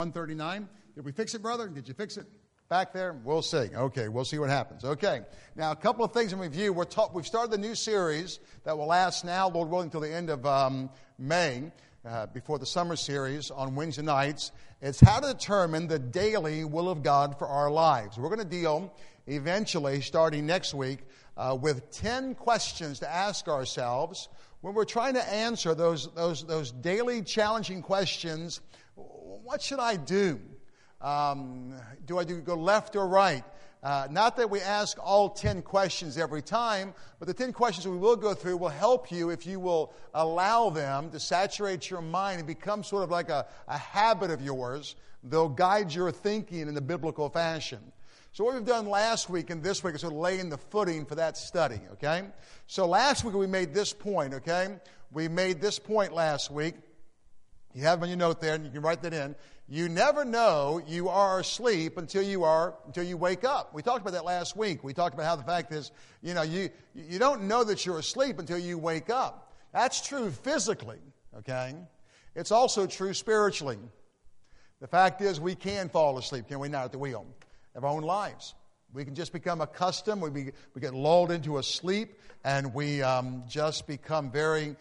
139. Did we fix it, brother? Did you fix it? Back there? We'll see. Okay, we'll see what happens. Okay. Now, a couple of things in review. We've started the new series that will last now, Lord willing, until the end of May, before the summer series on Wednesday nights. It's how to determine the daily will of God for our lives. We're going to deal eventually, starting next week, with 10 questions to ask ourselves when we're trying to answer those daily challenging questions. What should I do? Do I go left or right? Not that we ask all 10 questions every time, but the 10 questions we will go through will help you if you will allow them to saturate your mind and become sort of like a habit of yours. They'll guide your thinking in the biblical fashion. So what we've done last week and this week is sort of laying the footing for that study, okay? So last week we made this point, okay? We made this point last week. You have it on your note there, and you can write that in. You never know you are asleep until you wake up. We talked about that last week. We talked about how the fact is, you don't know that you're asleep until you wake up. That's true physically, okay? It's also true spiritually. The fact is we can fall asleep, can we not, at the wheel of our own lives. We can just become accustomed. We get lulled into a sleep, and we just become very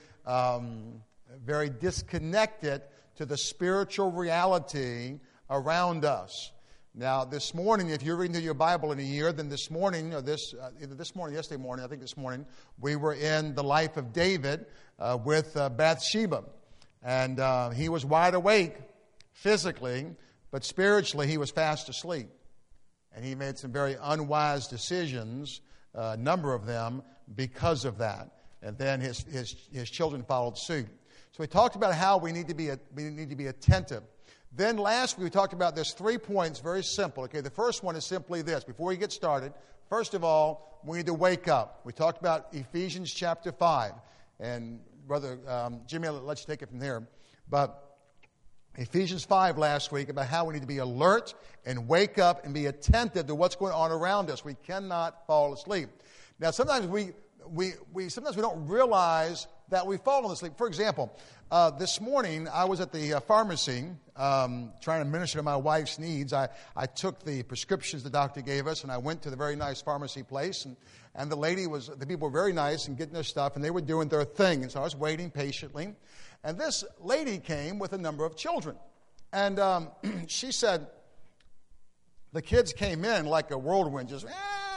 disconnected to the spiritual reality around us. Now, this morning, if you're reading through your Bible in a year, then this morning, or yesterday morning, I think this morning, we were in the life of David with Bathsheba. And he was wide awake physically, but spiritually he was fast asleep. And he made some very unwise decisions, a number of them, because of that. And then his children followed suit. So we talked about how we need to be attentive. Then last week we talked about there's 3 points, very simple. Okay, the first one is simply this. Before we get started, first of all, we need to wake up. We talked about Ephesians chapter 5. And Brother Jimmy, I'll let you take it from there. But Ephesians 5 last week about how we need to be alert and wake up and be attentive to what's going on around us. We cannot fall asleep. Now, sometimes we don't realize that we've fallen asleep. For example, this morning I was at the pharmacy trying to minister to my wife's needs. I took the prescriptions the doctor gave us, and I went to the very nice pharmacy place, and the people were very nice and getting their stuff, and they were doing their thing. And so I was waiting patiently, and this lady came with a number of children, and she said the kids came in like a whirlwind, just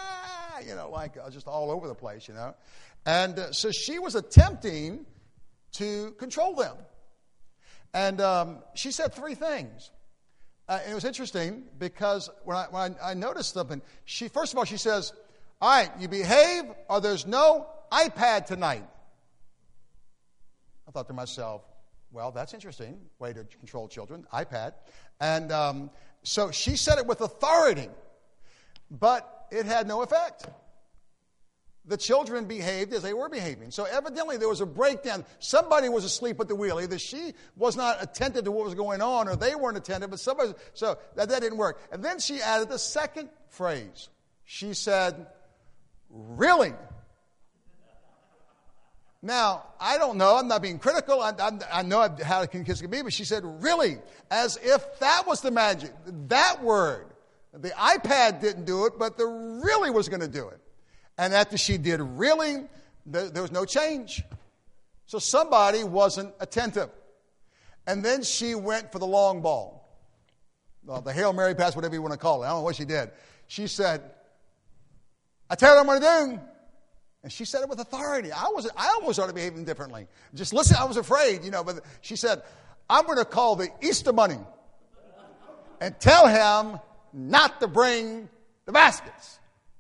just all over the place, And so she was attempting to control them. And she said 3 things. And it was interesting because when I noticed something, first of all, she says, all right, you behave or there's no iPad tonight. I thought to myself, well, that's interesting. Way to control children, iPad. And so she said it with authority, but it had no effect. The children behaved as they were behaving. So evidently there was a breakdown. Somebody was asleep at the wheel. Either she was not attentive to what was going on or they weren't attentive, but somebody. So that didn't work. And then she added the second phrase. She said, really? Now, I don't know. I'm not being critical. I know how kids can be, but she said, really? As if that was the magic. That word. The iPad didn't do it, but the really was going to do it. And after she did really, there was no change. So somebody wasn't attentive. And then she went for the long ball. Well, the Hail Mary pass, whatever you want to call it. I don't know what she did. She said, I tell you what I'm going to do. And she said it with authority. I almost started behaving differently. Just listen, I was afraid, but she said, I'm going to call the Easter Bunny and tell him not to bring the baskets.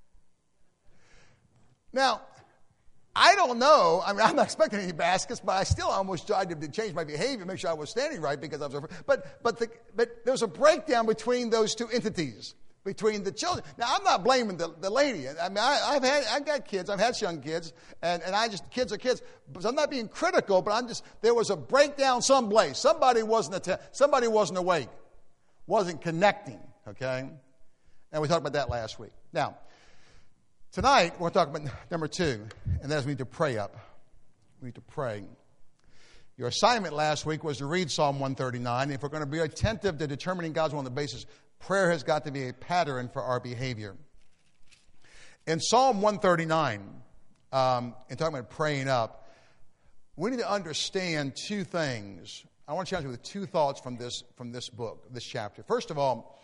Now, I don't know. I mean, I'm not expecting any baskets, but I still almost tried to change my behavior, make sure I was standing right because I was afraid. But there was a breakdown between those two entities, between the children. Now, I'm not blaming the lady. I mean, I've got kids. I've had young kids, and kids are kids. But I'm not being critical, but there was a breakdown someplace. Somebody wasn't awake, wasn't connecting. Okay, and we talked about that last week. Now. Tonight, we're going to talk about number 2, and that is we need to pray up. We need to pray. Your assignment last week was to read Psalm 139. If we're going to be attentive to determining God's will on the basis, prayer has got to be a pattern for our behavior. In Psalm 139, in talking about praying up, we need to understand two things. I want to challenge you with two thoughts from this book, this chapter. First of all,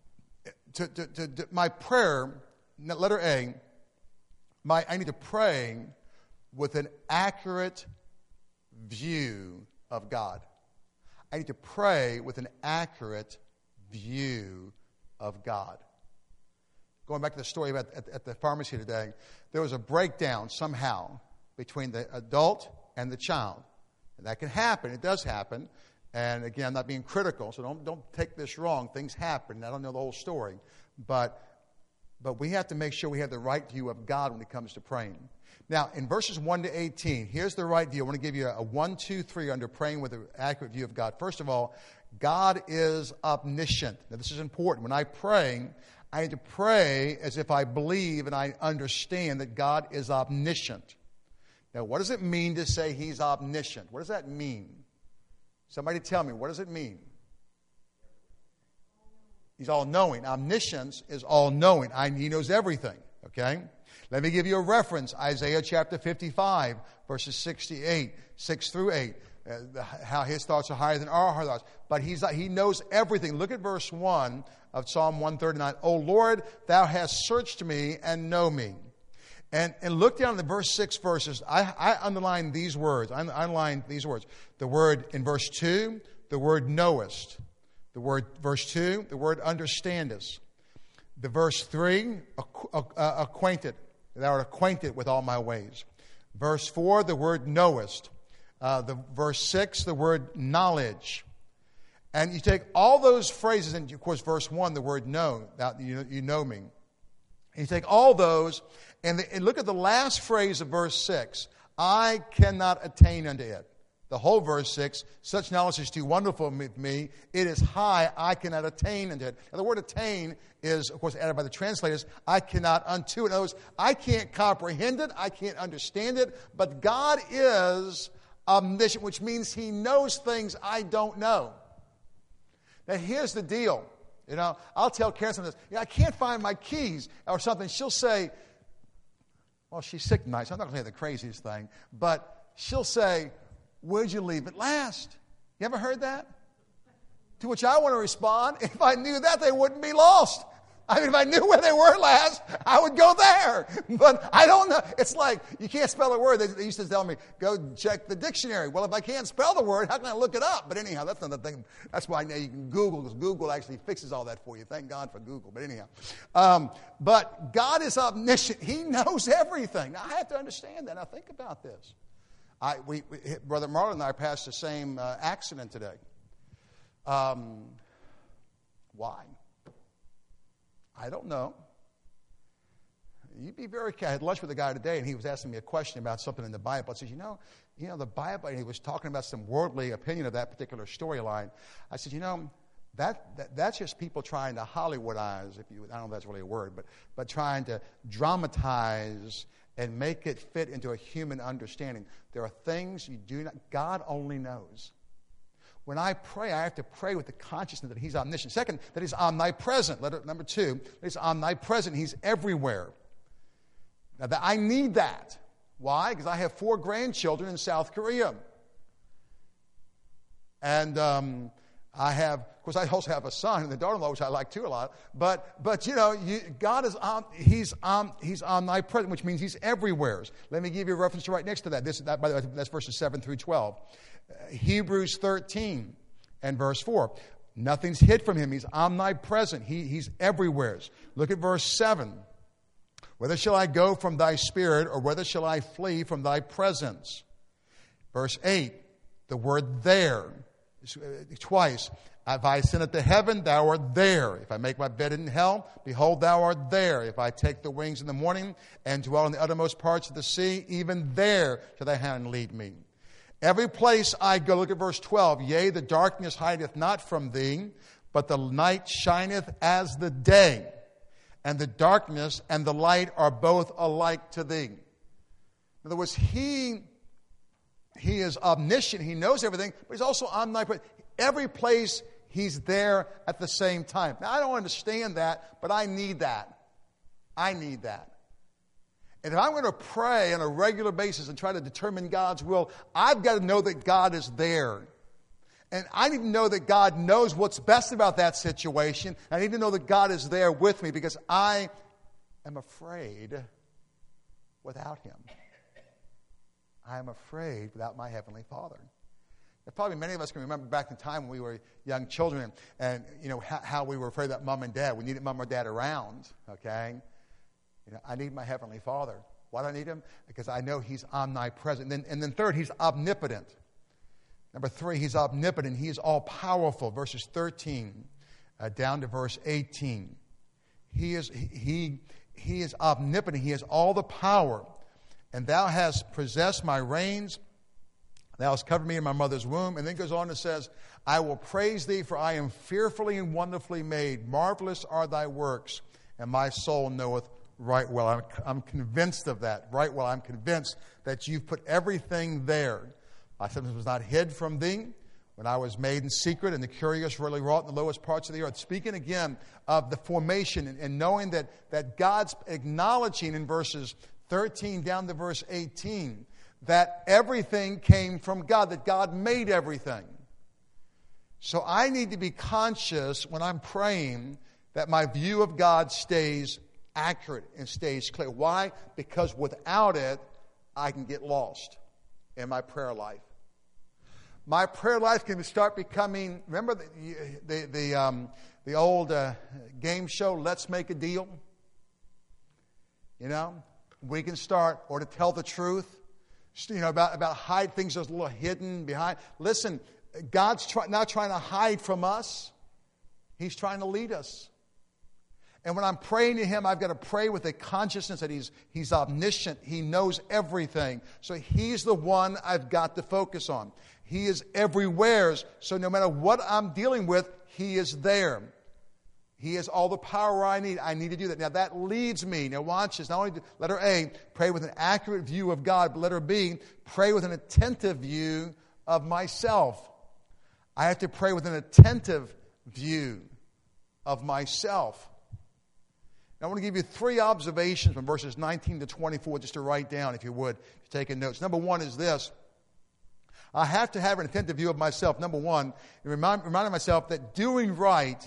my prayer, letter A, I need to pray with an accurate view of God. I need to pray with an accurate view of God. Going back to the story about at the pharmacy today, there was a breakdown somehow between the adult and the child. And that can happen. It does happen. And again, I'm not being critical, so don't take this wrong. Things happen. I don't know the whole story. But we have to make sure we have the right view of God when it comes to praying. Now, in verses 1 to 18, here's the right view. I want to give you a 1, 2, 3 under praying with an accurate view of God. First of all, God is omniscient. Now, this is important. When I pray, I need to pray as if I believe and I understand that God is omniscient. Now, what does it mean to say He's omniscient? What does that mean? Somebody tell me, what does it mean? He's all-knowing. Omniscience is all-knowing. He knows everything, okay? Let me give you a reference. Isaiah chapter 55, verses 6 through 8. How His thoughts are higher than our thoughts. But He knows everything. Look at verse 1 of Psalm 139. O Lord, Thou hast searched me and know me. And look down in the verse 6 verses. I underline these words. I underline these words. The word in verse 2, the word knowest. The word, verse 2, the word understandest. The verse 3, acquainted. Thou art acquainted with all my ways. Verse 4, the word knowest. The verse 6, the word knowledge. And you take all those phrases, and of course, verse 1, the word know, that you know me. And you take all those, and look at the last phrase of verse 6. I cannot attain unto it. The whole verse 6, such knowledge is too wonderful for me. It is high, I cannot attain unto it. Now, the word attain is, of course, added by the translators. I cannot unto it. In other words, I can't comprehend it. I can't understand it. But God is omniscient, which means He knows things I don't know. Now, here's the deal. I'll tell Karen something. I can't find my keys or something. She'll say, well, she's sick tonight, so I'm not going to say the craziest thing. But she'll say, where'd you leave it last? You ever heard that? To which I want to respond, if I knew that, they wouldn't be lost. I mean, if I knew where they were last, I would go there. But I don't know. It's like, you can't spell a word. They used to tell me, go check the dictionary. Well, if I can't spell the word, how can I look it up? But anyhow, that's not the thing. That's why now you can Google, because Google actually fixes all that for you. Thank God for Google. But anyhow. But God is omniscient. He knows everything. Now, I have to understand that. Now, think about this. Brother Marlon and I passed the same accident today. Why? I don't know. You'd be very careful. I had lunch with a guy today, and he was asking me a question about something in the Bible. I said, the Bible, and he was talking about some worldly opinion of that particular storyline. I said, that's just people trying to Hollywoodize, I don't know if that's really a word, but trying to dramatize and make it fit into a human understanding. There are things you do not, God only knows. When I pray, I have to pray with the consciousness that He's omniscient. Second, that He's omnipresent. Number 2, that He's omnipresent. He's everywhere. Now, I need that. Why? Because I have 4 grandchildren in South Korea. And of course, I also have a son and a daughter-in-law, which I like too a lot. But God is He's omnipresent, which means He's everywhere. Let me give you a reference right next to that. By the way, that's verses 7 through 12. Hebrews 13 and verse 4. Nothing's hid from Him. He's omnipresent. He's everywhere. Look at verse 7. Whether shall I go from Thy Spirit, or whether shall I flee from Thy presence? Verse 8. The word there. Twice. If I ascend into heaven, Thou art there. If I make my bed in hell, behold, Thou art there. If I take the wings in the morning and dwell in the uttermost parts of the sea, even there shall Thy hand lead me. Every place I go, look at verse 12. Yea, the darkness hideth not from Thee, but the night shineth as the day. And the darkness and the light are both alike to Thee. In other words, He He is omniscient. He knows everything, but He's also omnipresent. Every place He's there at the same time. Now, I don't understand that, but I need that. I need that. And if I'm going to pray on a regular basis and try to determine God's will, I've got to know that God is there. And I need to know that God knows what's best about that situation. I need to know that God is there with me because I am afraid without Him. I am afraid without my Heavenly Father. Now, probably many of us can remember back in time when we were young children and you know, how we were afraid that Mom and Dad, we needed Mom or Dad around, okay? You know, I need my Heavenly Father. Why do I need Him? Because I know He's omnipresent. And then third, He's omnipotent. Number 3, He's omnipotent. He is all-powerful, verses 13 down to verse 18. He is omnipotent. He has all the power. And Thou hast possessed my reins. Thou hast covered me in my mother's womb. And then goes on and says, I will praise Thee, for I am fearfully and wonderfully made. Marvelous are Thy works, and my soul knoweth right well. I'm convinced of that. Right well, I'm convinced that You've put everything there. My substance was not hid from Thee when I was made in secret, and the curious really wrought in the lowest parts of the earth. Speaking again of the formation and knowing that God's acknowledging in verses 13 down to verse 18 that everything came from God, that God made everything. So I need to be conscious when I'm praying that my view of God stays accurate and stays clear. Why? Because without it, I can get lost in my prayer life. My prayer life can start becoming, remember the old game show, Let's Make a Deal? You know, we can start, or to tell the truth, you know, about hide things that's a little hidden behind. Listen, God's not trying to hide from us. He's trying to lead us. And when I'm praying to Him, I've got to pray with a consciousness that He's omniscient. He knows everything. So He's the one I've got to focus on. He is everywhere. So no matter what I'm dealing with, He is there. He has all the power I need. I need to do that. Now that leads me. Now watch this. Not only letter A, pray with an accurate view of God, but letter B, pray with an attentive view of myself. I have to pray with an attentive view of myself. Now, I want to give you 3 observations from verses 19 to 24 just to write down, if you would, if you're taking notes. Number 1 is this. I have to have an attentive view of myself. Number 1, reminding myself that doing right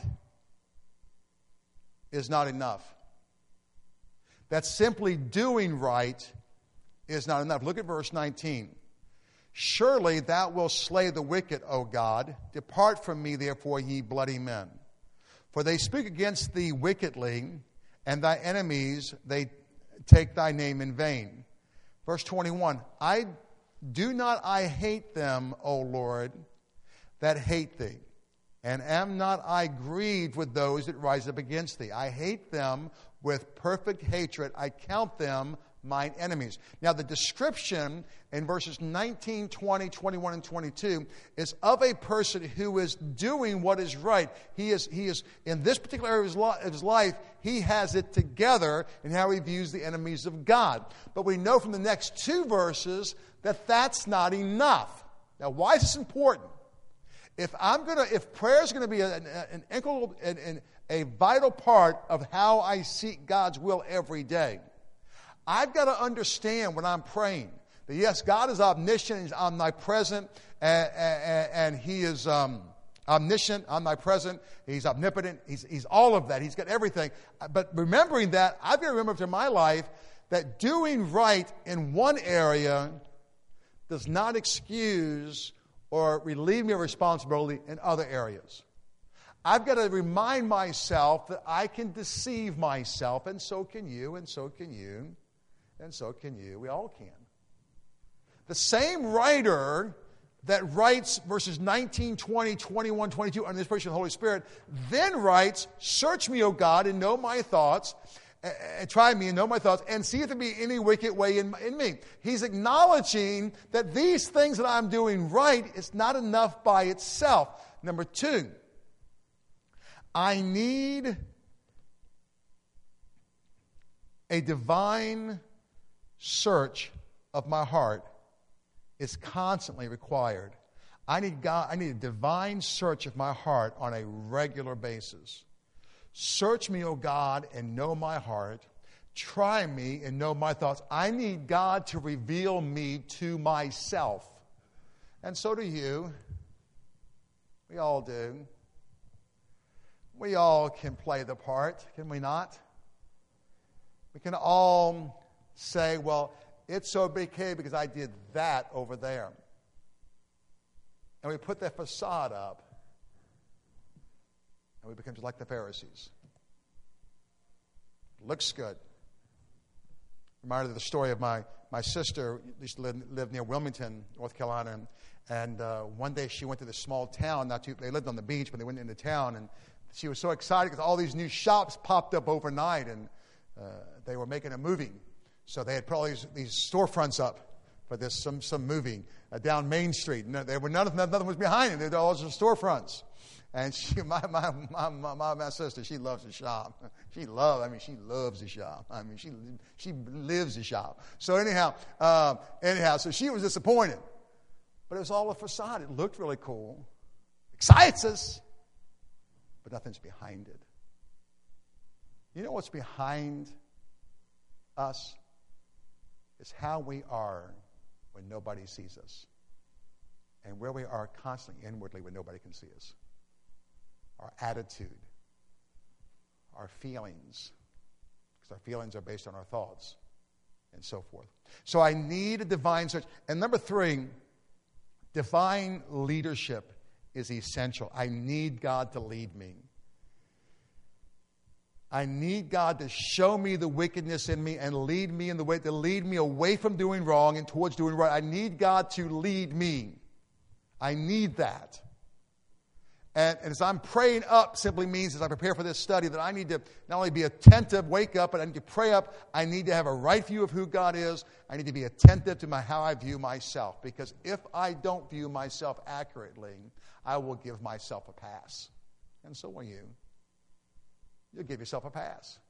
is not enough. That simply doing right is not enough. Look at verse 19. Surely Thou wilt slay the wicked, O God. Depart from me, therefore, ye bloody men. For they speak against Thee wickedly, and Thy enemies, they take Thy name in vain. Verse 21, I hate them, O Lord, that hate Thee, and am not I grieved with those that rise up against Thee. I hate them with perfect hatred. I count them mine enemies. Now the description in verses 19, 20, 21, and 22 is of a person who is doing what is right. He is in this particular area of his life, he has it together in how he views the enemies of God. But we know from the next 2 verses that that's not enough. Now why is this important? If prayer is going to be a vital part of how I seek God's will every day, I've got to understand when I'm praying that yes, God is omniscient, He's omnipresent, and He is omniscient, omnipresent, He's omnipotent, He's all of that. He's got everything. But remembering that, I've got to remember through my life that doing right in one area does not excuse or relieve me of responsibility in other areas. I've got to remind myself that I can deceive myself, and so can you, and so can you, and so can you. We all can. The same writer that writes verses 19, 20, 21, 22 under the inspiration of the Holy Spirit then writes, search me, O God, and know my thoughts, and try me and know my thoughts, and see if there be any wicked way in me. He's acknowledging that these things that I'm doing right is not enough by itself. Number 2, I need a divine search of my heart is constantly required. I need a divine search of my heart on a regular basis. Search me, O God, and know my heart. Try me and know my thoughts. I need God to reveal me to myself. And so do you. We all do. We all can play the part, can we not? We can all say, well, it's okay because I did that over there. And we put that facade up. And we become just like the Pharisees. Looks good. Reminded of the story of my sister, used to live near Wilmington, North Carolina. And one day she went to this small town. They lived on the beach, but they went into town. And she was so excited because all these new shops popped up overnight. And they were making a movie. So they had put all these storefronts up for this some movie down Main Street. Nothing was behind it. They were all just storefronts. And my sister, she loves to shop. She loves to shop. She lives to shop. So anyhow, so she was disappointed. But it was all a facade. It looked really cool. Excites us. But nothing's behind it. You know what's behind us? It's how we are when nobody sees us. And where we are constantly inwardly when nobody can see us. Our attitude. Our feelings. Because our feelings are based on our thoughts. And so forth. So I need a divine search. And number 3, divine leadership is essential. I need God to lead me. I need God to show me the wickedness in me and lead me in the way to lead me away from doing wrong and towards doing right. I need God to lead me. I need that. And as I'm praying up simply means as I prepare for this study that I need to not only be attentive, wake up, but I need to pray up. I need to have a right view of who God is. I need to be attentive to how I view myself. Because if I don't view myself accurately, I will give myself a pass. And so will you. You'll give yourself a pass.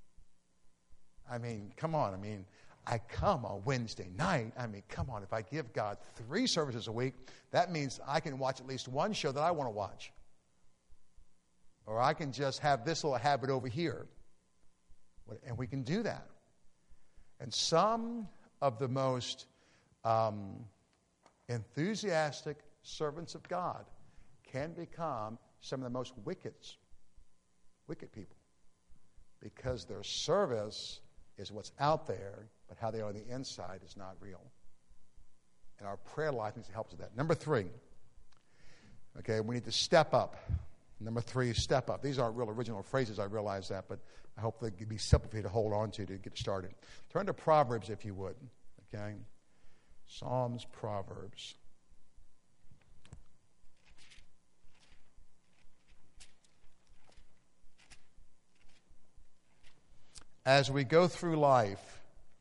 Come on. I come on Wednesday night. Come on. If I give God 3 services a week, that means I can watch at least one show that I want to watch. Or I can just have this little habit over here. And we can do that. And some of the most enthusiastic servants of God can become some of the most wicked people. Because their service is what's out there, but how they are on the inside is not real. And our prayer life needs to help us with that. Number 3. Okay, we need to step up. Number 3 is step up. These aren't real original phrases, I realize that, but I hope they can be simple for you to hold on to get started. Turn to Proverbs if you would. Okay? Psalms, Proverbs. As we go through life,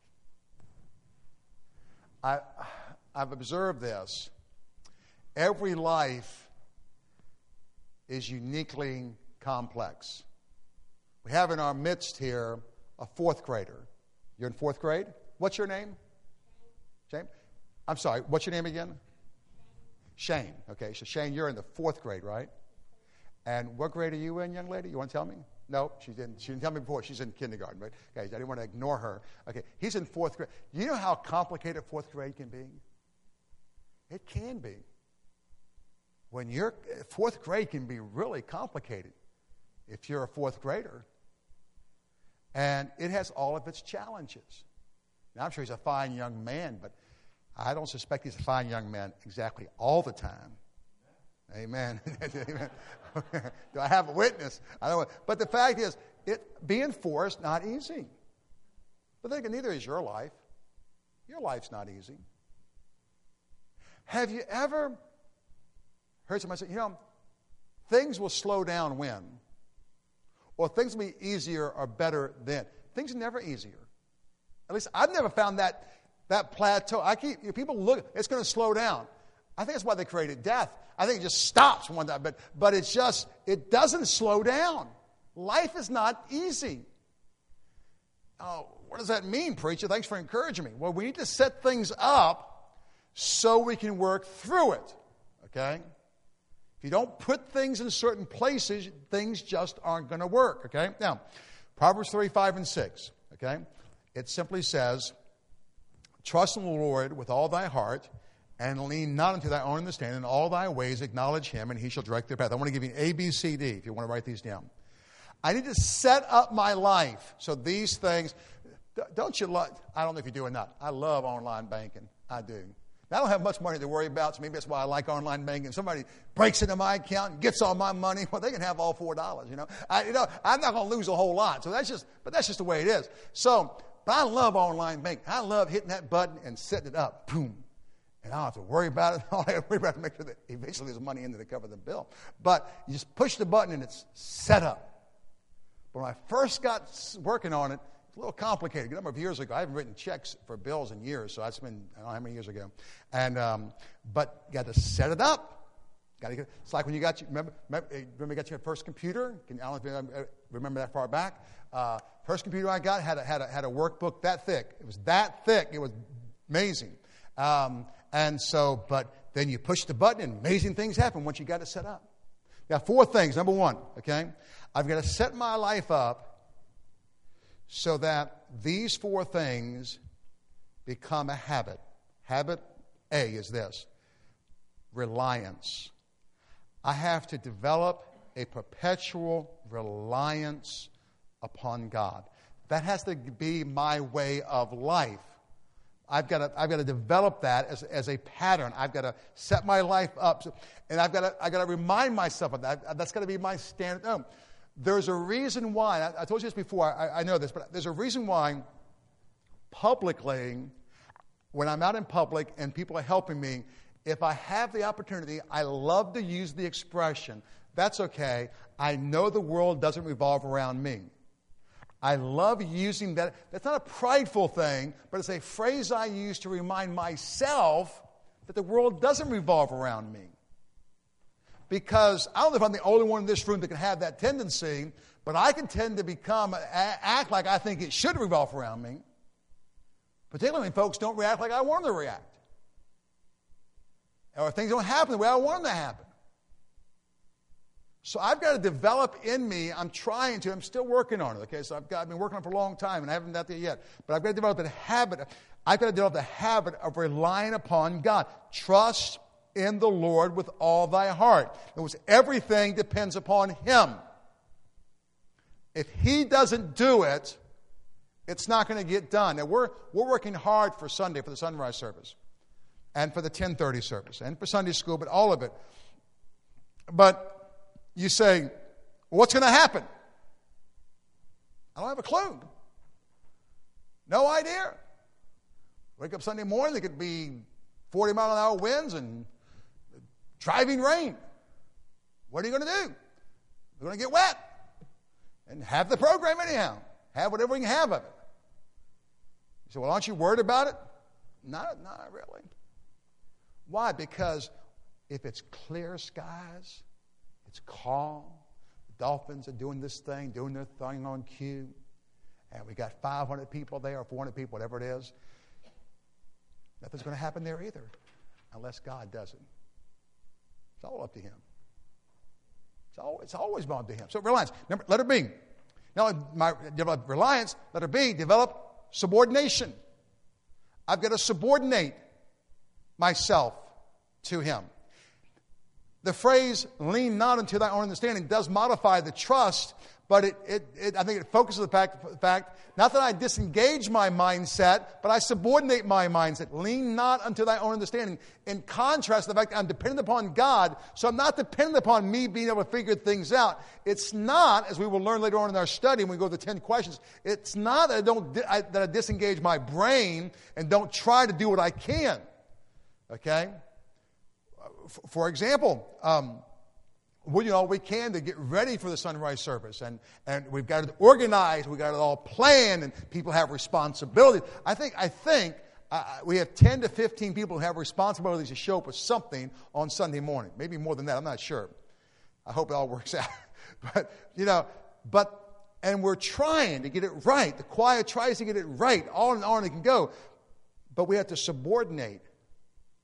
I've observed this. Every life is uniquely complex. We have in our midst here a 4th grader. You're in 4th grade? What's your name? Shane? I'm sorry, what's your name again? Shane. Okay, so Shane, you're in the 4th grade, right? And what grade are you in, young lady? You want to tell me? No, she didn't tell me before. She's in kindergarten, right? Okay, I didn't want to ignore her. Okay, he's in 4th grade. You know how complicated 4th grade can be? It can be. When you're 4th grade can be really complicated if you're a 4th grader. And it has all of its challenges. Now, I'm sure he's a fine young man, but I don't suspect he's a fine young man exactly all the time. Amen. Amen. Do I have a witness? I don't know. But the fact is, being 4 is not easy. But then again, neither is your life. Your life's not easy. Have you ever heard somebody say, things will slow down when? Or things will be easier or better then? Things are never easier. At least I've never found that plateau. People look, it's going to slow down. I think that's why they created death. I think it just stops one time. But it doesn't slow down. Life is not easy. Oh, what does that mean, preacher? Thanks for encouraging me. Well, we need to set things up so we can work through it. Okay? If you don't put things in certain places, things just aren't going to work. Okay? Now, Proverbs 35 and 6. Okay? It simply says, trust in the Lord with all thy heart, and lean not unto thy own understanding. In all thy ways acknowledge him, and he shall direct their path. I want to give you an A, B, C, D, if you want to write these down. I need to set up my life so these things, don't you love, I don't know if you do or not. I love online banking. I do. I don't have much money to worry about, so maybe that's why I like online banking. Somebody breaks into my account and gets all my money, well, they can have all $4, I'm not going to lose a whole lot. So that's just the way it is. But I love online banking. I love hitting that button and setting it up. Boom. And I don't have to worry about it. All I have to worry about is make sure that eventually there's money in there to cover the bill. But you just push the button and it's set up. But when I first got working on it, it's a little complicated. A number of years ago, I haven't written checks for bills in years, so that's been, I don't know how many years ago. And but you got to set it up. It's like when you got remember you got your first computer? I don't know if you remember that far back. First computer I got had a workbook that thick. It was that thick. It was amazing. But then you push the button and amazing things happen once you got it set up. Now, 4 things. Number 1, okay? I've got to set my life up so that these 4 things become a habit. Habit A is this: reliance. I have to develop a perpetual reliance upon God. That has to be my way of life. I've got to develop that as a pattern. I've got to set my life up, and I've got to remind myself of that. That's got to be my standard. No, there's a reason why. I told you this before. I know this, but there's a reason why publicly, when I'm out in public and people are helping me, if I have the opportunity, I love to use the expression, that's okay, I know the world doesn't revolve around me. I love using that. That's not a prideful thing, but it's a phrase I use to remind myself that the world doesn't revolve around me. Because I don't know if I'm the only one in this room that can have that tendency, but I can tend to act like I think it should revolve around me, particularly when folks don't react like I want them to react. Or things don't happen the way I want them to happen. So I've got to develop in me, I'm still working on it, okay? So I've been working on it for a long time, and I haven't got there yet. But I've got to develop the habit of relying upon God. Trust in the Lord with all thy heart. In other words, everything depends upon Him. If He doesn't do it, it's not going to get done. Now, we're working hard for Sunday, for the sunrise service, and for the 10:30 service, and for Sunday school, but all of it. But you say, well, what's going to happen? I don't have a clue. No idea. Wake up Sunday morning, there could be 40-mile-an-hour winds and driving rain. What are you going to do? We're going to get wet. And have the program anyhow. Have whatever we can have of it. You say, well, aren't you worried about it? Not really. Why? Because if it's clear skies, it's calm. The dolphins are doing this thing, doing their thing on cue. And we got 500 people there or 400 people, whatever it is. Nothing's going to happen there either unless God does it. It's all up to Him. It's always bound to Him. So reliance. Letter B. Now, develop reliance. Letter B, develop subordination. I've got to subordinate myself to Him. The phrase, lean not unto thy own understanding, does modify the trust, but I think it focuses on the fact, not that I disengage my mindset, but I subordinate my mindset. Lean not unto thy own understanding. In contrast to the fact that I'm dependent upon God, so I'm not dependent upon me being able to figure things out. It's not, as we will learn later on in our study when we go to the 10 questions, it's not that I disengage my brain and don't try to do what I can. Okay? For example, we can to get ready for the sunrise service, and we've got it organized, we've got it all planned, and people have responsibilities. I think we have 10 to 15 people who have responsibilities to show up with something on Sunday morning. Maybe more than that, I'm not sure. I hope it all works out. And we're trying to get it right. The choir tries to get it right, on and on it can go. But we have to subordinate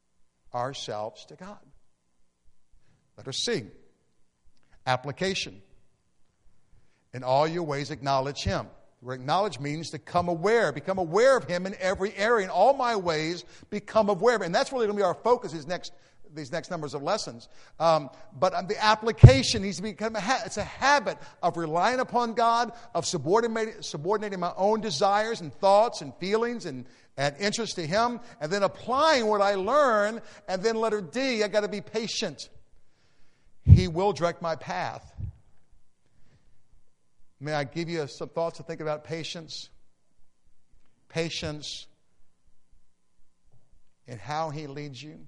ourselves to God. Letter C, application. In all your ways acknowledge Him. The word acknowledge means to become aware of Him in every area. In all my ways, become aware of Him. And that's really going to be our focus these next numbers of lessons. But the application needs to become it's a habit of relying upon God, of subordinating my own desires and thoughts and feelings and interest to Him, and then applying what I learn. And then letter D, I got to be patient. He will direct my path. May I give you some thoughts to think about patience? Patience in how He leads you,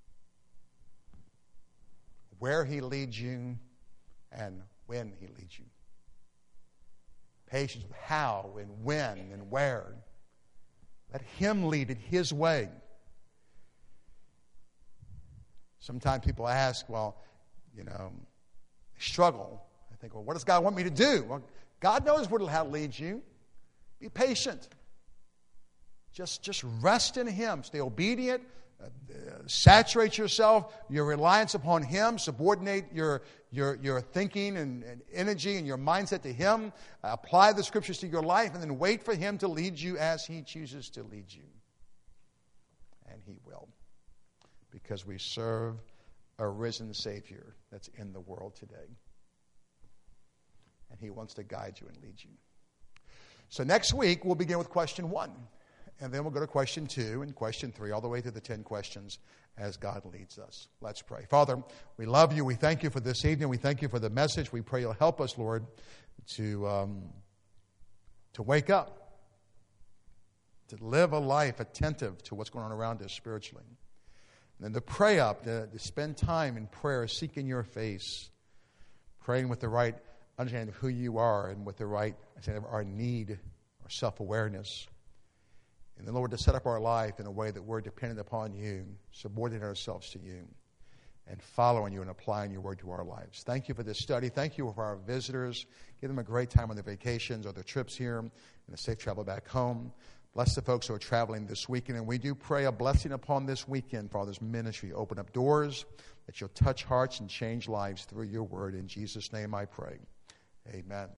where He leads you, and when He leads you. Patience with how and when and where. Let Him lead it His way. Sometimes people ask, struggle. I think, what does God want me to do? Well, God knows how to lead you. Be patient. Just rest in Him. Stay obedient. Saturate yourself, your reliance upon Him. Subordinate your thinking and energy and your mindset to Him. Apply the Scriptures to your life, and then wait for Him to lead you as He chooses to lead you. And He will. Because we serve a risen Savior that's in the world today. And He wants to guide you and lead you. So next week, we'll begin with question 1. And then we'll go to question 2 and question 3, all the way to the 10 questions as God leads us. Let's pray. Father, we love You. We thank You for this evening. We thank You for the message. We pray You'll help us, Lord, to wake up, to live a life attentive to what's going on around us spiritually. And then to pray up, to spend time in prayer, seeking Your face, praying with the right understanding of who You are and with the right understanding of our need, our self-awareness. And then, Lord, to set up our life in a way that we're dependent upon You, subordinating ourselves to You, and following You and applying Your word to our lives. Thank You for this study. Thank You for our visitors. Give them a great time on their vacations or their trips here, and a safe travel back home. Bless the folks who are traveling this weekend. And we do pray a blessing upon this weekend, Father's ministry. Open up doors, that You'll touch hearts and change lives through Your word. In Jesus' name I pray. Amen.